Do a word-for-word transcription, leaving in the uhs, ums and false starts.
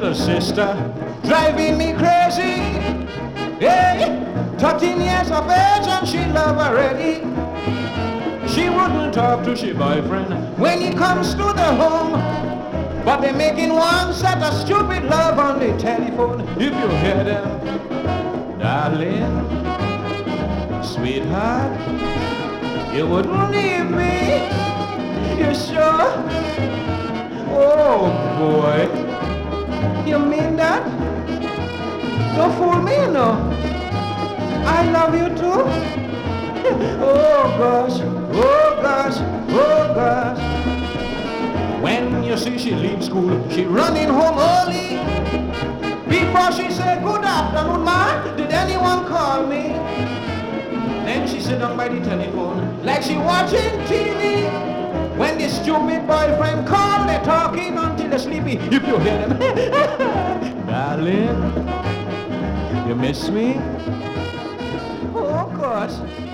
little sister, driving me crazy. Hey, thirteen years of age and she love already. She wouldn't talk to she boyfriend when he comes to the home, but they making one set of stupid love on the telephone. If you hear them, darling, sweetheart, you wouldn't leave me. You sure? Oh boy, you mean that? Don't fool me, no. I love you too. Oh gosh, oh gosh, oh gosh. When you see she leave school, she running home early. Before she say good afternoon, ma, did anyone call me? Then she sit down by the telephone like she watching T V. When the stupid boyfriend call, they talking until they're sleepy. If you hear them, darling, you miss me? Oh gosh.